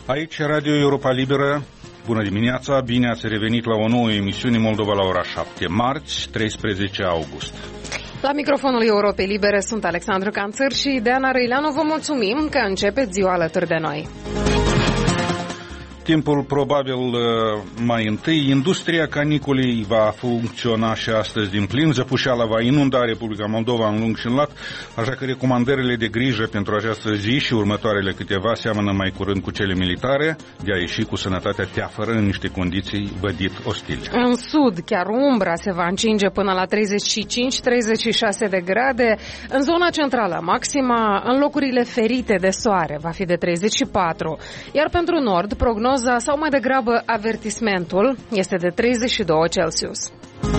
Aici Radio Europa Liberă. Bună dimineața, bine ați revenit la o nouă emisiune Moldova la ora 7, marți, 13 august. La microfonul Europei Libere sunt Alexandru Canțăr și Deana Răileanu. Vă mulțumim că începeți ziua alături de noi. Timpul probabil mai întâi. Industria caniculei va funcționa și astăzi din plin. Zăpușeala va inunda Republica Moldova în lung și în lat, așa că recomandările de grijă pentru această zi și următoarele câteva seamănă mai curând cu cele militare, de a ieși cu sănătatea teafără în niște condiții vădit ostile. În sud, chiar umbra se va încinge până la 35-36 de grade. În zona centrală, maxima în locurile ferite de soare va fi de 34, iar pentru nord, prognoza sau mai degrabă avertismentul este de 32 Celsius.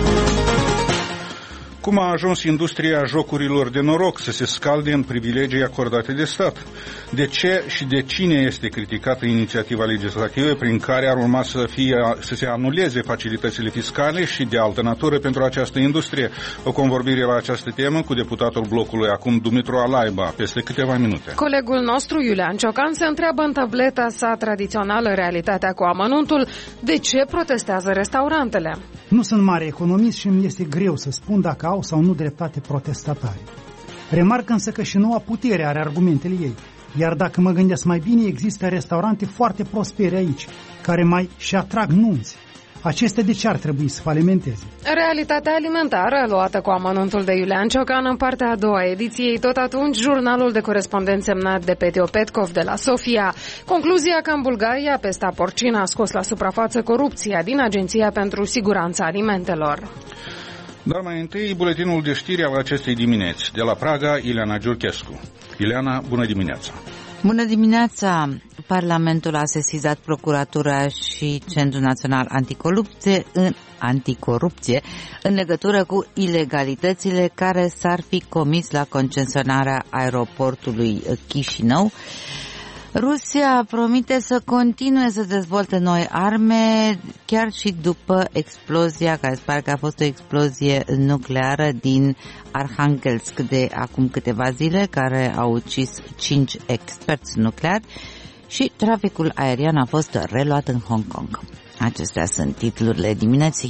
Cum a ajuns industria jocurilor de noroc să se scalde în privilegii acordate de stat? De ce și de cine este criticată inițiativa legislativă prin care ar urma să se anuleze facilitățile fiscale și de altă natură pentru această industrie? O convorbire la această temă cu deputatul blocului acum, Dumitru Alaiba, peste câteva minute. Colegul nostru, Iulian Ciocan, se întreabă în tableta sa tradițională Realitatea cu amănuntul de ce protestează restaurantele. Nu sunt mare economist și îmi este greu să spun dacă au sau nu dreptate protestatarii. Remarc însă că și noua putere are argumentele ei, iar dacă mă gândesc mai bine, există restaurante foarte prospere aici, care mai și atrag nunți. Acestea de ce ar trebui să falimenteze? Realitatea alimentară, luată cu amănuntul de Iulian Ciocan în partea a doua ediției, tot atunci jurnalul de corespondent semnat de Petio Petkov de la Sofia. Concluzia că în Bulgaria pesta porcină a scos la suprafață corupția din Agenția pentru Siguranța Alimentelor. Dar mai întâi, buletinul de știri al acestei dimineți. De la Praga, Ileana Giurchescu. Ileana, bună dimineața! Bună dimineața! Parlamentul a sesizat Procuratura și Centrul Național Anticorupție în legătură cu ilegalitățile care s-ar fi comis la concesionarea aeroportului Chișinău. Rusia promite să continue să dezvolte noi arme chiar și după explozia, care se pare că a fost o explozie nucleară din Arhangelsk de acum câteva zile, care a ucis 5 experți nucleari, și traficul aerian a fost reluat în Hong Kong. Acestea sunt titlurile dimineții.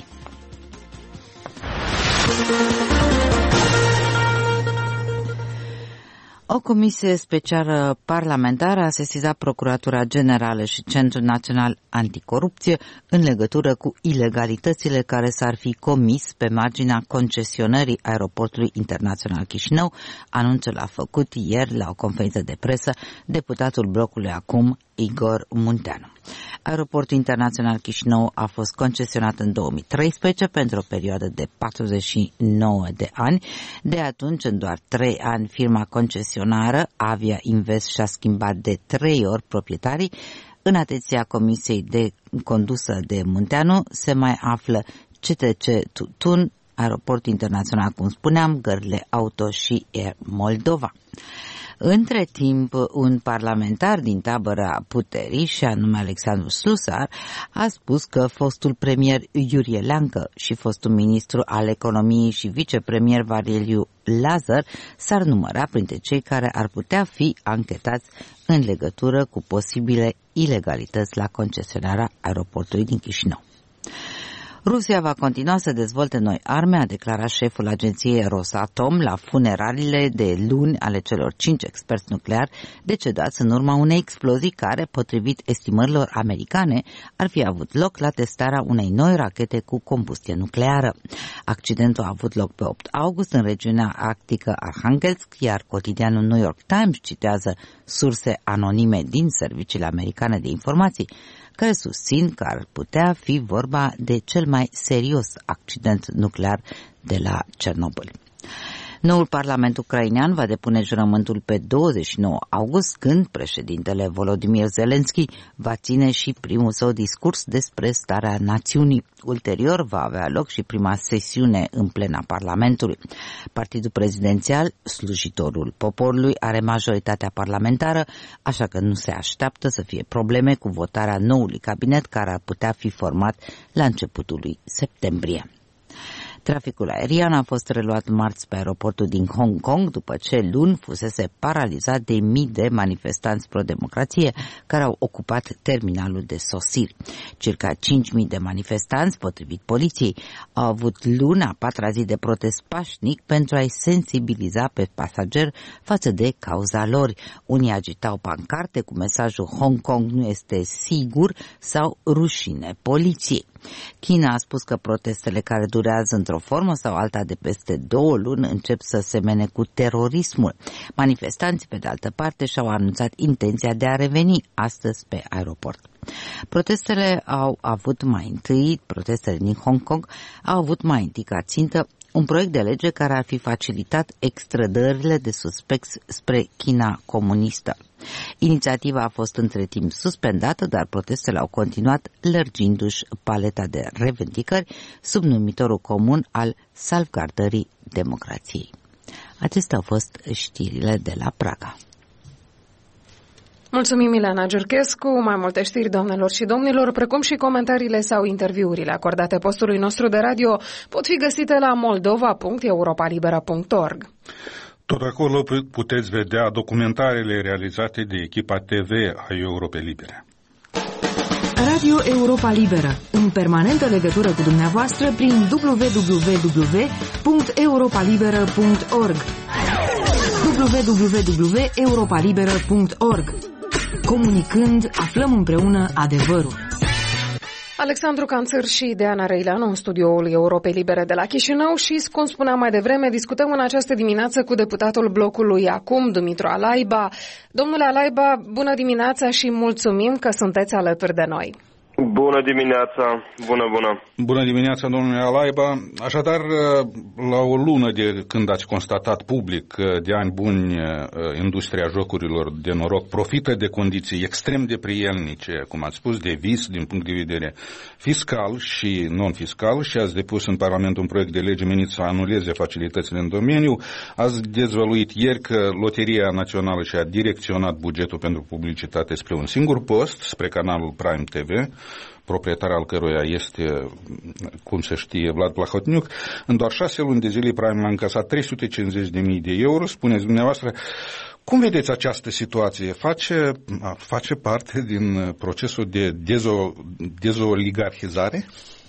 O comisie specială parlamentară a sesizat Procuratura Generală și Centrul Național Anticorupție în legătură cu ilegalitățile care s-ar fi comis pe marginea concesionării aeroportului internațional Chișinău. Anunțul a făcut ieri la o conferință de presă deputatul blocului acum, Igor Munteanu. Aeroportul internațional Chișinău a fost concesionat în 2013 pentru o perioadă de 49 de ani. De atunci, în doar 3 ani, firma concesionară Avia Invest și-a schimbat de 3 ori proprietarii. În atenția comisiei condusă de Munteanu se mai află CTC Tutun, Aeroportul internațional, cum spuneam, Gările Auto și Air Moldova. Între timp, un parlamentar din tabăra puterii, și anume Alexandru Slusar, a spus că fostul premier Iurie Leancă și fostul ministru al economiei și vicepremier Valeriu Lazar s-ar număra printre cei care ar putea fi anchetați în legătură cu posibile ilegalități la concesionarea aeroportului din Chișinău. Rusia va continua să dezvolte noi arme, a declarat șeful agenției Rosatom la funeraliile de luni ale celor 5 experți nucleari decedați în urma unei explozii care, potrivit estimărilor americane, ar fi avut loc la testarea unei noi rachete cu combustie nucleară. Accidentul a avut loc pe 8 august în regiunea arctică Arhangelsk, iar cotidianul New York Times citează surse anonime din serviciile americane de informații care susțin că ar putea fi vorba de cel mai serios accident nuclear de la Cernobâl. Noul Parlament ucrainean va depune jurământul pe 29 august, când președintele Volodymyr Zelensky va ține și primul său discurs despre starea națiunii. Ulterior va avea loc și prima sesiune în plena Parlamentului. Partidul prezidențial, Slujitorul Poporului, are majoritatea parlamentară, așa că nu se așteaptă să fie probleme cu votarea noului cabinet, care ar putea fi format la începutul lui septembrie. Traficul aerian a fost reluat marți pe aeroportul din Hong Kong, după ce luni fusese paralizat de mii de manifestanți pro-democrație care au ocupat terminalul de sosiri. Circa 5.000 de manifestanți, potrivit poliției, au avut luni a patra zi de protest pașnic pentru a-i sensibiliza pe pasageri față de cauza lor. Unii agitau pancarte cu mesajul Hong Kong nu este sigur sau rușine poliției. China a spus că protestele care durează într-o formă sau alta de peste 2 luni încep să semene cu terorismul. Manifestanții, pe de altă parte, și-au anunțat intenția de a reveni astăzi pe aeroport. Protestele din Hong Kong au avut mai întâi ca țintă un proiect de lege care ar fi facilitat extrădările de suspecți spre China comunistă. Inițiativa a fost între timp suspendată, dar protestele au continuat lărgindu-și paleta de revendicări sub numitorul comun al salvgardării democrației. Acestea au fost știrile de la Praga. Mulțumim, Milena Giurchescu. Mai multe știri, doamnelor și domnilor, precum și comentariile sau interviurile acordate postului nostru de radio, pot fi găsite la moldova.europalibera.org. Tot acolo puteți vedea documentarele realizate de echipa TV a Europei Libere. Radio Europa Liberă, în permanentă legătură cu dumneavoastră prin www.europalibera.org www.europalibera.org. Comunicând, aflăm împreună adevărul. Alexandru Canțăr și Deana Răileanu în studioul Europei Libere de la Chișinău și, cum spuneam mai devreme, discutăm în această dimineață cu deputatul blocului Acum, Dumitru Alaiba. Domnule Alaiba, bună dimineața și mulțumim că sunteți alături de noi. Bună dimineața, bună. Bună dimineața, domnule Alaiba. Așadar, la o lună de când ați constatat public că de ani buni industria jocurilor de noroc profită de condiții extrem de prielnice, cum ați spus, de vis din punct de vedere fiscal și non-fiscal, și ați depus în Parlament un proiect de lege menit să anuleze facilitățile în domeniu, ați dezvăluit ieri că Loteria Națională și-a direcționat bugetul pentru publicitate spre un singur post, spre canalul Prime TV, proprietar al căruia este, cum se știe, Vlad Plahotniuc. În doar 6 luni de zile Prime a încasat 350.000 de euro. Spuneți dumneavoastră, cum vedeți această situație? Face parte din procesul de dezoligarhizare?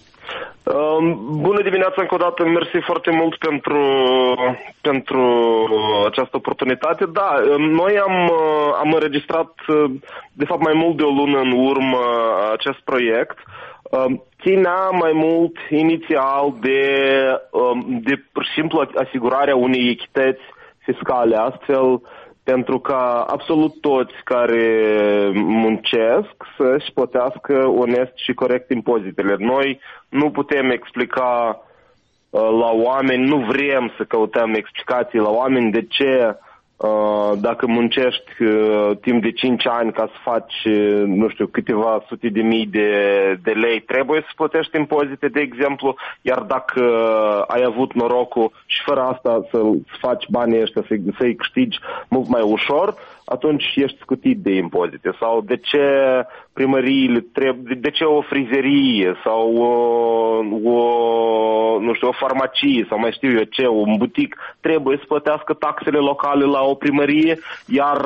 Bună dimineața încă o dată, mersi foarte mult pentru această oportunitate. Da, noi am înregistrat de fapt mai mult de o lună în urmă acest proiect. Ținea mai mult inițial de pur și simplu asigurarea unei echități fiscale, astfel pentru ca absolut toți care muncesc să-și plătească onest și corect impozitele. Noi nu putem explica la oameni, nu vrem să căutăm explicații la oameni de ce dacă muncești timp de 5 ani ca să faci, nu știu, câteva sute de mii de lei, trebuie să plătești impozite, de exemplu, iar dacă ai avut norocul și fără asta să faci banii ăștia, să-i câștigi mult mai ușor, atunci ești scutit de impozite. Sau de ce primăriile de ce o frizerie sau o farmacie sau mai știu eu ce, un butic trebuie să plătească taxele locale la o primărie, iar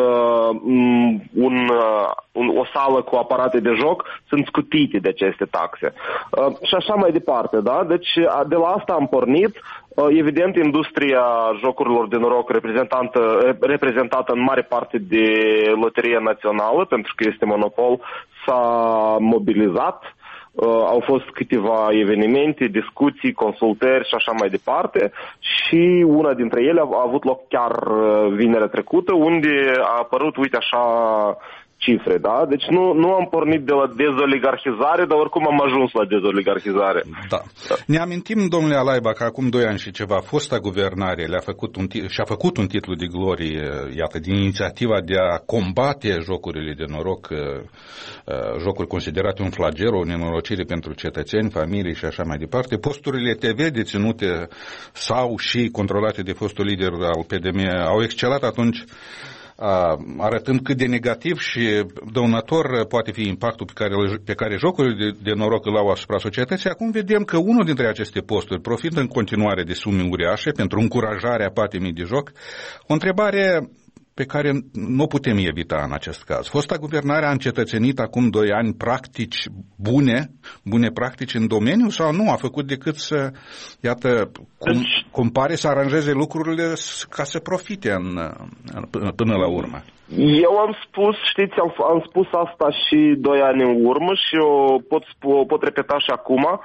o sală cu aparate de joc sunt scutite de aceste taxe. Și așa mai departe, da? Deci de la asta am pornit. Evident, industria jocurilor de noroc reprezentată în mare parte de Loteria Națională, pentru că este monopol, s-a mobilizat. Au fost câteva evenimente, discuții, consultări și așa mai departe, și una dintre ele a avut loc chiar vinerea trecută, unde a apărut, uite așa, cifre, da? Deci nu am pornit de la dezoligarhizare, dar oricum am ajuns la dezoligarhizare. Da. Ne amintim, domnule Alaiba, că acum 2 ani și ceva fosta guvernare și-a făcut un titlu de glorie, iată, din inițiativa de a combate jocurile de noroc, jocuri considerate un flagel, o nenorocire pentru cetățeni, familii și așa mai departe. Posturile TV deținute sau și controlate de fostul lider al PDM au excelat atunci arătând cât de negativ și dăunător poate fi impactul pe care jocurile de noroc îl au asupra societății. Acum vedem că unul dintre aceste posturi profită în continuare de sume uriașe pentru încurajarea patimii de joc. O întrebare pe care nu putem evita în acest caz. Fosta guvernare a încetățenit acum 2 ani practici bune practici în domeniu sau nu a făcut decât să, iată, cum pare să aranjeze lucrurile ca să profite până la urmă? Eu am spus, știți, am spus asta și 2 ani în urmă și o pot repeta și acum.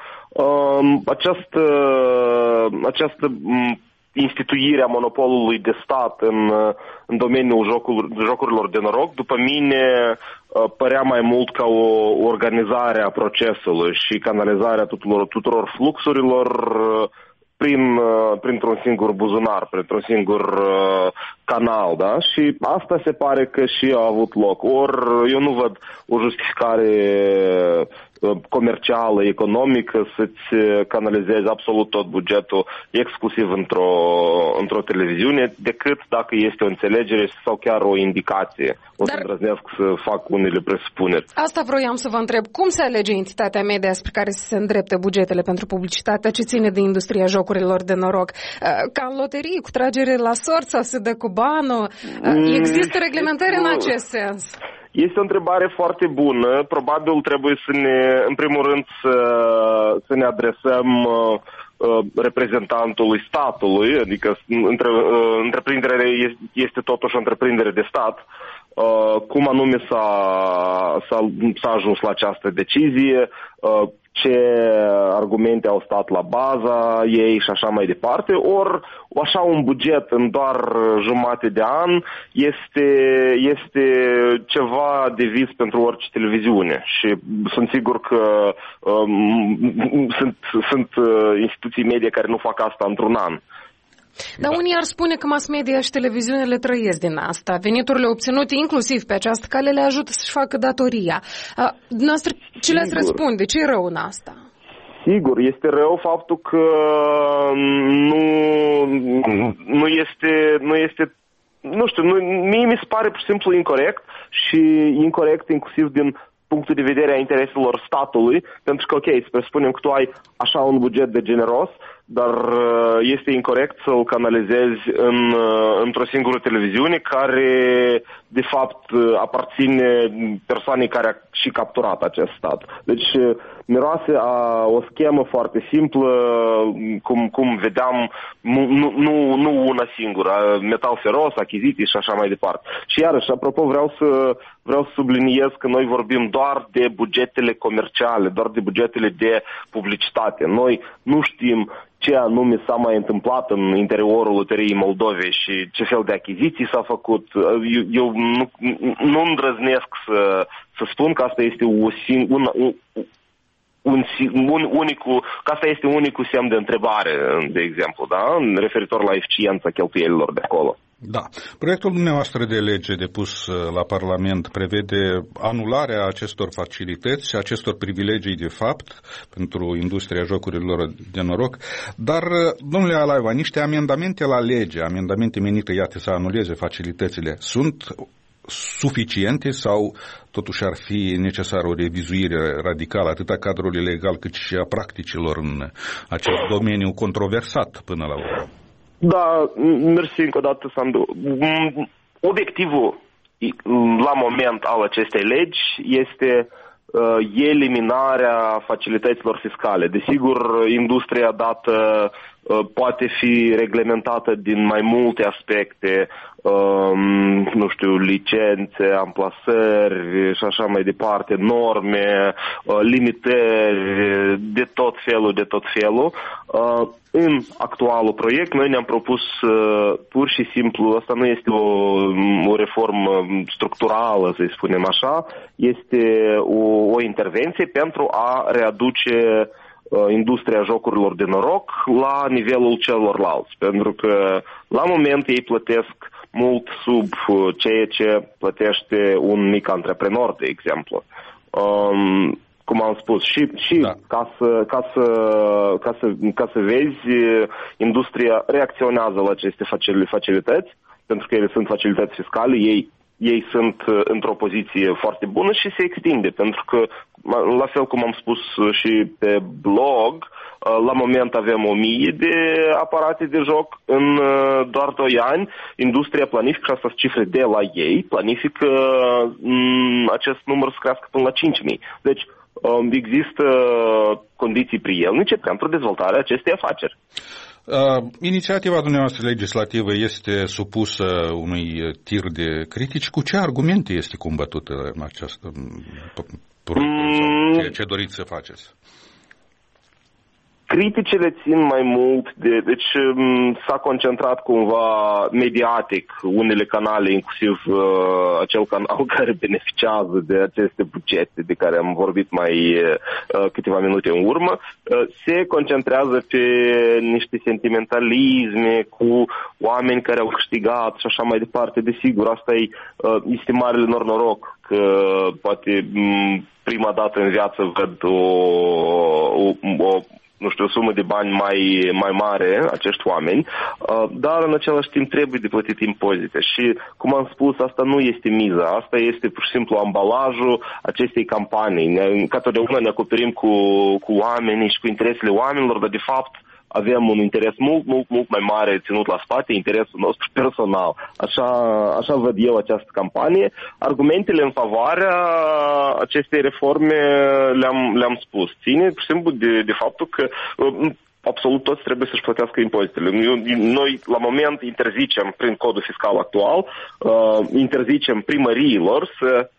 Această instituirea monopolului de stat în domeniul jocurilor de noroc, după mine, părea mai mult ca o organizare a procesului și canalizarea tuturor fluxurilor printr-un singur buzunar, printr-un singur canal, da? Și asta se pare că și a avut loc. Ori eu nu văd o justificare comercială, economică, să-ți canalizezi absolut tot bugetul exclusiv într-o televiziune, decât dacă este o înțelegere sau chiar o indicație. Să îndrăznesc să fac unele presupuneri. Asta vroiam să vă întreb. Cum se alege entitatea media spre care să se îndrepte bugetele pentru publicitatea ce ține de industria jocurilor de noroc? Ca în loterii, cu tragere la sort sau se dă cu banul? Există reglementări în acest sens? Este o întrebare foarte bună. Probabil trebuie în primul rând, să ne adresăm reprezentantului statului, adică întreprinderea este totuși o întreprindere de stat. Cum anume s-a ajuns la această decizie, ce argumente au stat la baza ei și așa mai departe, ori așa un buget în doar jumate de an este ceva de vis pentru orice televiziune și sunt sigur că sunt instituții media care nu fac asta într-un an. Dar unii ar spune că mass media și televiziunile trăiesc din asta. Veniturile obținute inclusiv pe această cale le ajută să-și facă datoria. Dumneavoastră, ce le-ați răspunde? Ce e rău în asta? Sigur, este rău faptul că nu este, nu știu, mie mi se pare pur și simplu incorect și incorect inclusiv din punctul de vedere a intereselor statului, pentru că, ok, să presupunem că tu ai așa un buget de generos, dar este incorect să-l canalizezi într-o singură televiziune care, de fapt, aparține persoanei care a și capturat acest stat. Deci, miroase a o schemă foarte simplă, cum vedeam, nu una singură, metal feros, achiziții și așa mai departe. Și iarăși, apropo, vreau să subliniez că noi vorbim doar de bugetele comerciale, doar de bugetele de publicitate. Noi nu știm ce anume s-a mai întâmplat în interiorul Loteriei Moldovei și ce fel de achiziții s-a făcut. Eu nu îndrăznesc să spun că asta este asta este unicul semn de întrebare, de exemplu, da? Referitor la eficiența cheltuielilor de acolo. Da. Proiectul dumneavoastră de lege depus la Parlament prevede anularea acestor facilități și acestor privilegii de fapt pentru industria jocurilor de noroc, dar, domnule Alaiva, niște amendamente la lege, amendamente menite, iată, să anuleze facilitățile, sunt suficiente sau totuși ar fi necesară o revizuire radicală atât a cadrului legal cât și a practicilor în acest domeniu controversat până la urmă? Da, mersi încă o dată, Sandu. Obiectivul la moment al acestei legi este eliminarea facilităților fiscale. Desigur, industria dată poate fi reglementată din mai multe aspecte, nu știu, licențe, amplasări și așa mai departe, norme, limitări de tot felul. În actualul proiect noi ne-am propus pur și simplu, asta nu este o reformă structurală, să-i spunem așa, este o intervenție pentru a readuce industria jocurilor de noroc la nivelul celorlalți, pentru că la moment ei plătesc mult sub ceea ce plătește un mic antreprenor, de exemplu. cum am spus. Și da. ca să vezi, industria reacționează la aceste facilități, pentru că ele sunt facilități fiscale, ei sunt într-o poziție foarte bună și se extinde, pentru că, la fel cum am spus și pe blog, la moment avem 1000 de aparate de joc în doar 2 ani. Industria planifică, și asta sunt cifre de la ei, planifică acest număr să crească până la 5.000. Deci există condiții prielnice pentru dezvoltarea acestei afaceri. Inițiativa dumneavoastră legislativă este supusă unui tir de critici. Cu ce argumente este combătută această proiect? Ce doriți să faceți? Criticile țin mai mult deci s-a concentrat cumva mediatic unele canale, inclusiv acel canal care beneficiază de aceste bugete de care am vorbit mai câteva minute în urmă, se concentrează pe niște sentimentalisme cu oameni care au câștigat și așa mai departe. Desigur, asta este marele noroc că poate prima dată în viață văd o sumă de bani mai mare acești oameni, dar în același timp trebuie de plătit impozite. Și, cum am spus, asta nu este miza, asta este pur și simplu ambalajul acestei campanii. Ca totdeauna ne acoperim cu oamenii și cu interesele oamenilor, dar de fapt avem un interes mult mai mare ținut la spate, interesul nostru personal. Așa văd eu această campanie. Argumentele în favoarea acestei reforme le-am spus. Ține, pur și simplu, de faptul că absolut toți trebuie să-și plătească impozitele. Noi, la moment, interzicem, prin codul fiscal actual, interzicem primăriilor să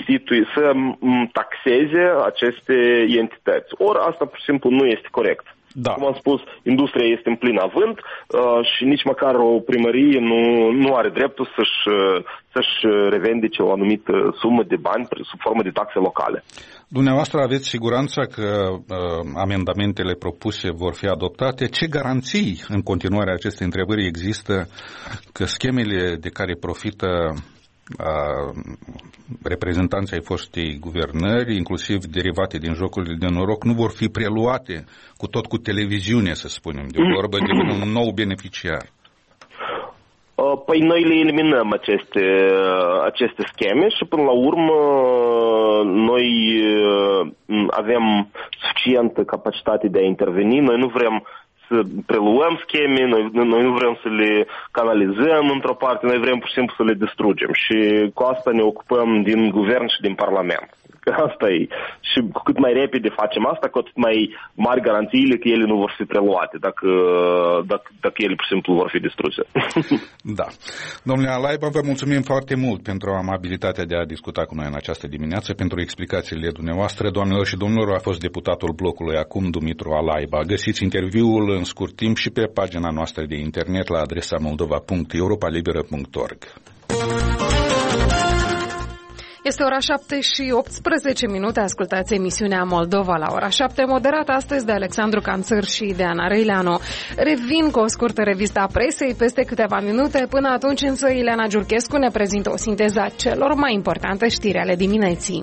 taxeze aceste entități. Ori asta, pur și simplu, nu este corect. Da. Cum am spus, industria este în plin avânt și nici măcar o primărie nu are dreptul să-și revendice o anumită sumă de bani sub formă de taxe locale. Dumneavoastră aveți siguranța că amendamentele propuse vor fi adoptate? Ce garanții în continuarea acestei întrebări există că schemele de care profită reprezentanții ai fostei guvernări, inclusiv derivate din jocurile de noroc, nu vor fi preluate cu televiziune, să spunem, de vorbă de un nou beneficiar? Păi noi le eliminăm aceste scheme și până la urmă noi avem suficientă capacitate de a interveni. Noi nu vrem să preluăm scheme, noi nu vrem să le canalizăm într-o parte, noi vrem pur și simplu să le distrugem și cu asta ne ocupăm din guvern și din parlament. Asta e. Și cu cât mai repede facem asta, cu atât mai mari garanțiile că ele nu vor fi preluate, dacă ele pur și simplu vor fi distruse. Da. Domnule Alaiba, vă mulțumim foarte mult pentru amabilitatea de a discuta cu noi în această dimineață, pentru explicațiile dumneavoastră. Doamnelor și domnilor, a fost deputatul blocului Acum, Dumitru Alaiba. Găsiți interviul în scurt timp și pe pagina noastră de internet la adresa moldova.europalibera.org. Este ora 7:18, ascultați emisiunea Moldova la ora 7, moderată astăzi de Alexandru Canțăr și de Ana Reileanu. Revin cu o scurtă revistă a presei peste câteva minute, până atunci însă Ileana Giurchescu ne prezintă o sinteză a celor mai importante știri ale dimineții.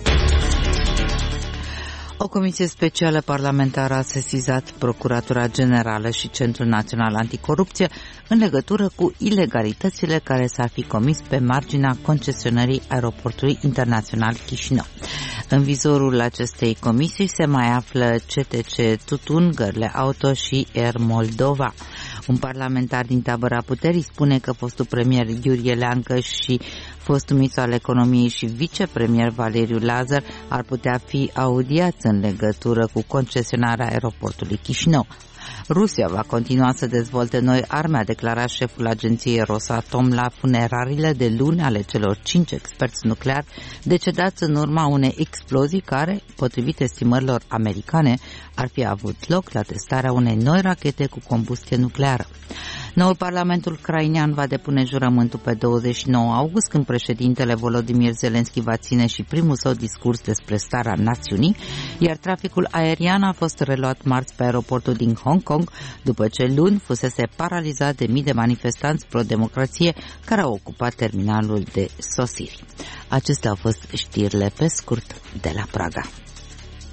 O comisie specială parlamentară a sesizat Procuratura Generală și Centrul Național Anticorupție în legătură cu ilegalitățile care s-ar fi comis pe marginea concesionării Aeroportului Internațional Chișinău. În vizorul acestei comisii se mai află CTC Tutun, Gărle Auto și Air Moldova. Un parlamentar din tabăra puterii spune că fostul premier Iurie Leancă și fostul ministru al economiei și vicepremier Valeriu Lazar ar putea fi audiați în legătură cu concesionarea aeroportului Chișinău. Rusia va continua să dezvolte noi arme, a declarat șeful agenției Rosatom la funerariile de luni ale celor 5 experți nucleari decedați în urma unei explozii care, potrivit estimărilor americane, ar fi avut loc la testarea unei noi rachete cu combustie nucleară. Noul Parlament ucrainean va depune jurământul pe 29 august, când președintele Volodymyr Zelensky va ține și primul său discurs despre starea națiunii, iar traficul aerian a fost reluat marți pe aeroportul din Hong Kong, după ce luni fusese paralizat de mii de manifestanți pro-democrație care au ocupat terminalul de sosiri. Acestea au fost știrile pe scurt de la Praga.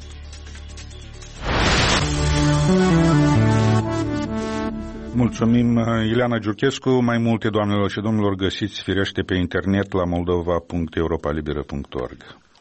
Mulțumim, Ileana Giurchescu. Mai multe, doamnelor și domnilor, găsiți firește pe internet la moldova.europalibera.org.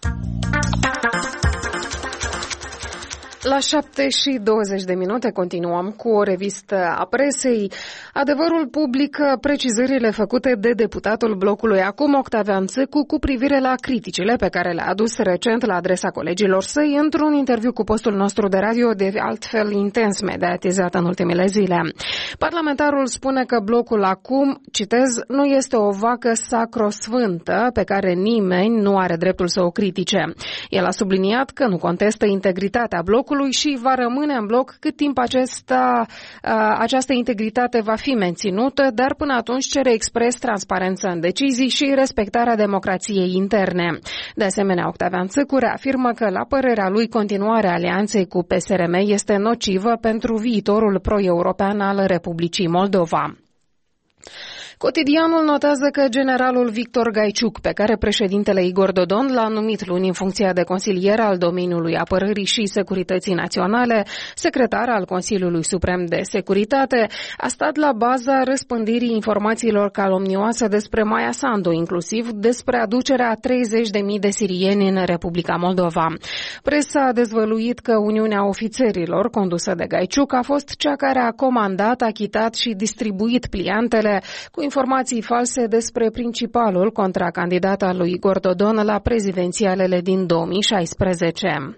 La 7:20 continuăm cu o revistă a presei. Adevărul publică precizările făcute de deputatul blocului Acum, Octavian Țâcu, cu privire la criticile pe care le-a adus recent la adresa colegilor săi într-un interviu cu postul nostru de radio, de altfel intens mediatizat în ultimele zile. Parlamentarul spune că blocul Acum, citez, nu este o vacă sacrosfântă pe care nimeni nu are dreptul să o critique. El a subliniat că nu contestă integritatea blocului și va rămâne în bloc cât timp această integritate va fi menținută, dar până atunci cere expres transparență în decizii și respectarea democrației interne. De asemenea, Octavian Țâcu reafirmă că, la părerea lui, continuarea alianței cu PSRM este nocivă pentru viitorul pro-european al Republicii Moldova. Cotidianul notează că generalul Victor Gaiciuc, pe care președintele Igor Dodon l-a numit luni în funcția de consilier al domeniului apărării și securității naționale, secretar al Consiliului Suprem de Securitate, a stat la baza răspândirii informațiilor calomnioase despre Maia Sandu, inclusiv despre aducerea 30.000 de sirieni în Republica Moldova. Presa a dezvăluit că Uniunea Ofițerilor, condusă de Gaiciuc, a fost cea care a comandat, achitat și distribuit pliantele cu informații false despre principalul contracandidat al lui Igor Dodon la prezidențialele din 2016.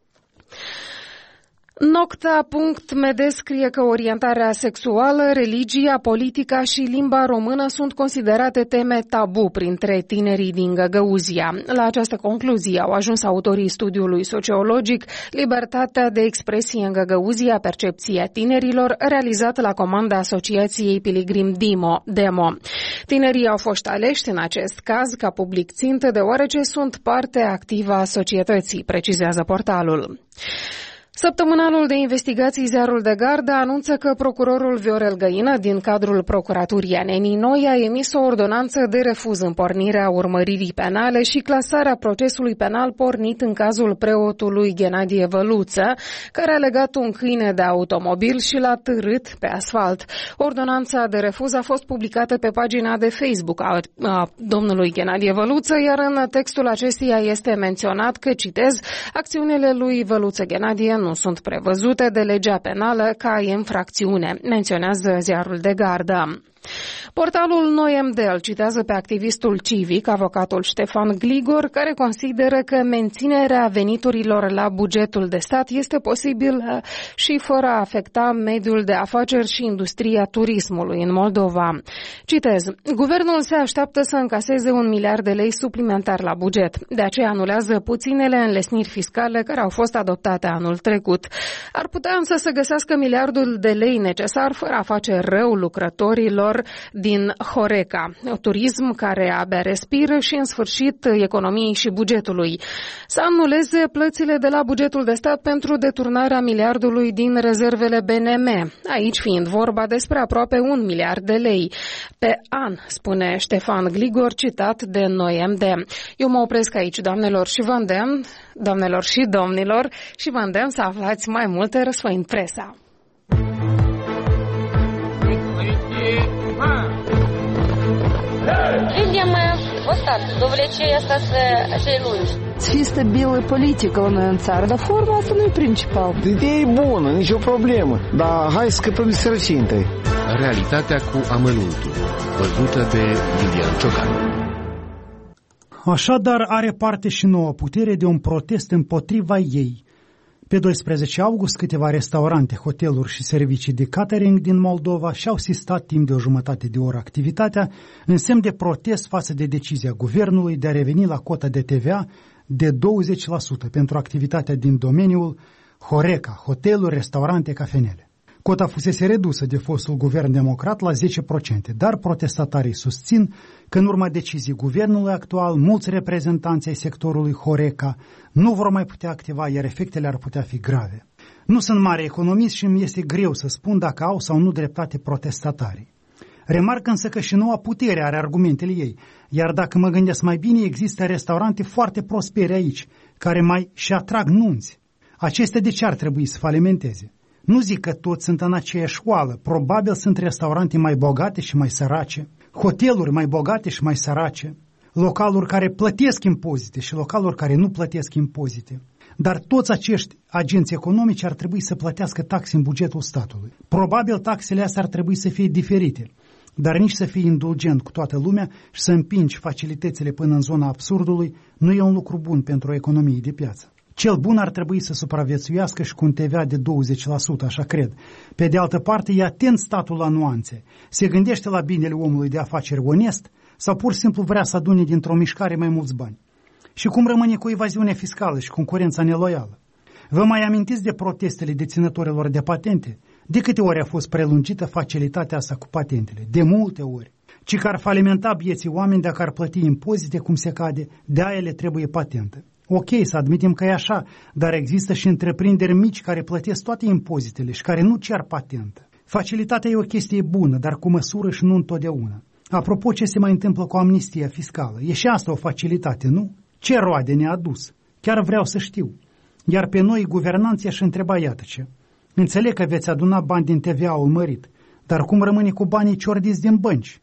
Nocta.md scrie că orientarea sexuală, religia, politica și limba română sunt considerate teme tabu printre tinerii din Găgăuzia. La această concluzie au ajuns autorii studiului sociologic Libertatea de expresie în Găgăuzia, percepția tinerilor, realizat la comanda Asociației Piligrim Demo. Tinerii au fost aleși în acest caz ca public țintă deoarece sunt parte activă a societății, precizează portalul. Săptămânalul de investigații Ziarul de Gardă anunță că procurorul Viorel Găină din cadrul Procuraturii Anenii Noi a emis o ordonanță de refuz în pornirea urmăririi penale și clasarea procesului penal pornit în cazul preotului Ghenadie Văluță, care a legat un câine de automobil și l-a târât pe asfalt. Ordonanța de refuz a fost publicată pe pagina de Facebook a domnului Ghenadie Văluță, iar în textul acesteia este menționat că, citez, acțiunile lui Văluță Ghenadie nu sunt prevăzute de legea penală ca infracțiune, menționează Ziarul de Gardă. Portalul Noi.md îl citează pe activistul civic, avocatul Ștefan Gligor, care consideră că menținerea veniturilor la bugetul de stat este posibil și fără a afecta mediul de afaceri și industria turismului în Moldova. Citez, guvernul se așteaptă să încaseze 1 miliard de lei suplimentar la buget. De aceea anulează puținele înlesniri fiscale care au fost adoptate anul trecut. Ar putea însă să găsească miliardul de lei necesar fără a face rău lucrătorilor din Horeca, turism care abia respiră și, în sfârșit, economiei și bugetului. Să anuleze plățile de la bugetul de stat pentru deturnarea miliardului din rezervele BNM, aici fiind vorba despre aproape 1 miliard de lei pe an, spune Ștefan Gligor, citat de Noi.md. Eu mă opresc aici, doamnelor și domnilor, și vă îndemn să aflați mai multe răsfăind presa. Людям остаться до влечения остаться acei lungi. Să fie stabilă politică la noi în țară, dar forma asta nu e principal. Ideea e bună, nicio problemă, dar hai să scăpăm de sărăcie întâi. Realitatea cu amănuntul, văzută de Iulian Ciocan. Așadar, are parte și nouă putere de un protest împotriva ei. Pe 12 august, câteva restaurante, hoteluri și servicii de catering din Moldova și-au sistat timp de o jumătate de oră activitatea în semn de protest față de decizia guvernului de a reveni la cota de TVA de 20% pentru activitatea din domeniul Horeca, hoteluri, restaurante, cafenele. Cota fusese redusă de fostul guvern democrat la 10%, dar protestatarii susțin că în urma deciziei guvernului actual, mulți reprezentanți ai sectorului Horeca nu vor mai putea activa, iar efectele ar putea fi grave. Nu sunt mare economist și îmi este greu să spun dacă au sau nu dreptate protestatarii. Remarc însă că și noua putere are argumentele ei, iar dacă mă gândesc mai bine, există restaurante foarte prospere aici, care mai și atrag nunți. Acestea de ce ar trebui să falimenteze? Nu zic că toți sunt în aceeași oală, probabil sunt restaurante mai bogate și mai sărace, hoteluri mai bogate și mai sărace, localuri care plătesc impozite și localuri care nu plătesc impozite. Dar toți acești agenți economici ar trebui să plătească taxe în bugetul statului. Probabil taxele astea ar trebui să fie diferite, dar nici să fii indulgent cu toată lumea și să împingi facilitățile până în zona absurdului nu e un lucru bun pentru o economie de piață. Cel bun ar trebui să supraviețuiască și cu un TVA de 20%, așa cred. Pe de altă parte, e atent statul la nuanțe. Se gândește la binele omului de afaceri onest sau pur și simplu vrea să adune dintr-o mișcare mai mulți bani? Și cum rămâne cu evaziunea fiscală și concurența neloială? Vă mai amintiți de protestele deținătorilor de patente? De câte ori a fost prelungită facilitatea asta cu patentele? De multe ori. Ci că ar falimenta vieții oameni dacă ar plăti impozite cum se cade, de-aia le trebuie patentă. Ok, să admitem că e așa, dar există și întreprinderi mici care plătesc toate impozitele și care nu cer patentă. Facilitatea e o chestie bună, dar cu măsură și nu întotdeauna. Apropo, ce se mai întâmplă cu amnistia fiscală? E și asta o facilitate, nu? Ce roade ne-a adus? Chiar vreau să știu. Iar pe noi, guvernanții, aș întreba iată ce. Înțeleg că veți aduna bani din TVA-ul mărit, dar cum rămâne cu banii ciordiți din bănci?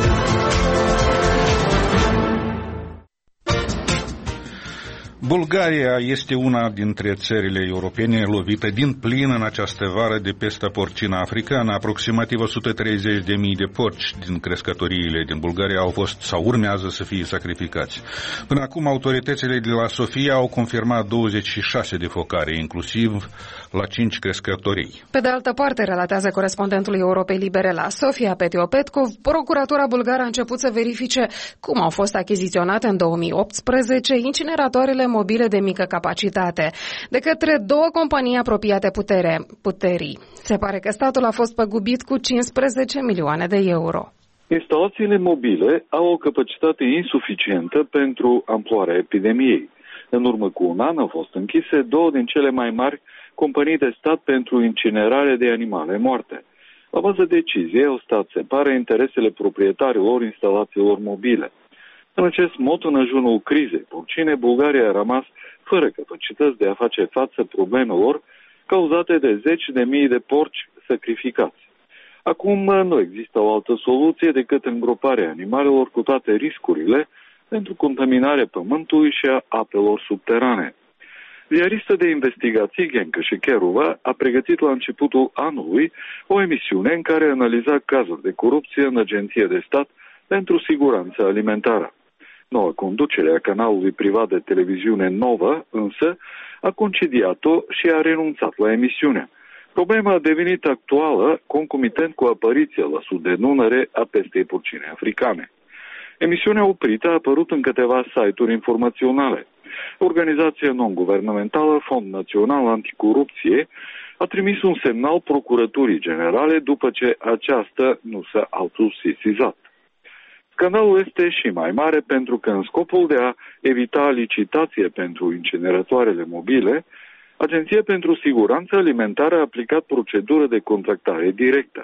Bulgaria este una dintre țările europene lovite din plin în această vară de pesta porcină africană. Aproximativ 130.000 de porci din crescătoriile din Bulgaria au fost sau urmează să fie sacrificați. Până acum, autoritățile de la Sofia au confirmat 26 de focare, inclusiv la 5 crescătorii. Pe de altă parte, relatează corespondentul Europei Libere la Sofia, Petio Petkov, procuratura bulgară a început să verifice cum au fost achiziționate în 2018 incineratoarele mobile de mică capacitate de către două companii apropiate puterii. Se pare că statul a fost păgubit cu 15 milioane de euro. Instalațiile mobile au o capacitate insuficientă pentru amploarea epidemiei. În urmă cu un an au fost închise două din cele mai mari companii de stat pentru incinerare de animale moarte. La bază deciziei au stat separă interesele proprietarilor instalațiilor mobile. În acest mod, în ajunul crizei porcine, Bulgaria a rămas fără capacități de a face față problemelor cauzate de zeci de mii de porci sacrificați. Acum nu există o altă soluție decât îngroparea animalelor cu toate riscurile pentru contaminarea pământului și a apelor subterane. Ziaristă de investigații Genca Șecherova a pregătit la începutul anului o emisiune în care analiza cazuri de corupție în agenție de stat pentru siguranță alimentară. Noua conducere a canalului privat de televiziune Nova, însă, a concediat-o și a renunțat la emisiune. Problema a devenit actuală concomitent cu apariția la Sud-Dunăre a pestei porcine africane. Emisiunea oprită a apărut în câteva site-uri informaționale. Organizația non-guvernamentală Fond Național Anticorupție a trimis un semnal Procuraturii Generale după ce aceasta nu s-a autosesizat. Scandalul este și mai mare pentru că în scopul de a evita licitație pentru incineratoarele mobile, Agenția pentru Siguranță Alimentară a aplicat procedură de contractare directă.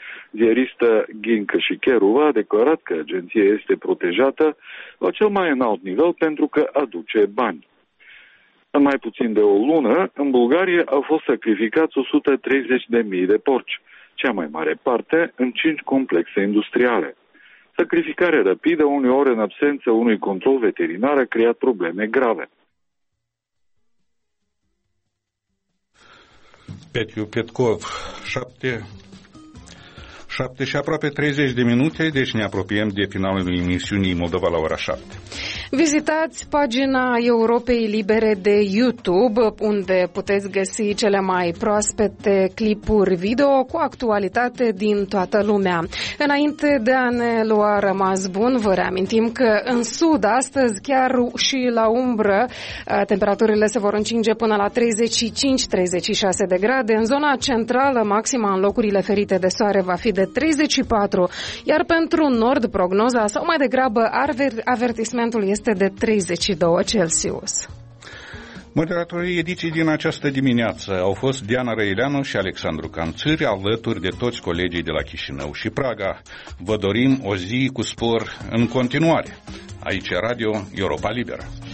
Ziaristă Ginca Șicherova a declarat că agenția este protejată la cel mai înalt nivel pentru că aduce bani. În mai puțin de o lună, în Bulgaria au fost sacrificați 130.000 de porci, cea mai mare parte în 5 complexe industriale. Sacrificarea rapidă, uneori în absență unui control veterinar, a creat probleme grave. Petio Petkov, 7 și aproape 30 de minute, deci ne apropiem de finalul emisiunii Moldova la ora 7. Vizitați pagina Europei Libere de YouTube, unde puteți găsi cele mai proaspete clipuri video cu actualitate din toată lumea. Înainte de a ne lua rămas bun, vă reamintim că în sud, astăzi, chiar și la umbră, temperaturile se vor încinge până la 35-36 de grade. În zona centrală, maxima în locurile ferite de soare va fi de 34, iar pentru nord, prognoza sau mai degrabă avertismentul este de 32 Celsius. Moderatorii ediției din această dimineață au fost Diana Răileanu și Alexandru Canțâri, alături de toți colegii de la Chișinău și Praga. Vă dorim o zi cu spor în continuare. Aici Radio Europa Liberă.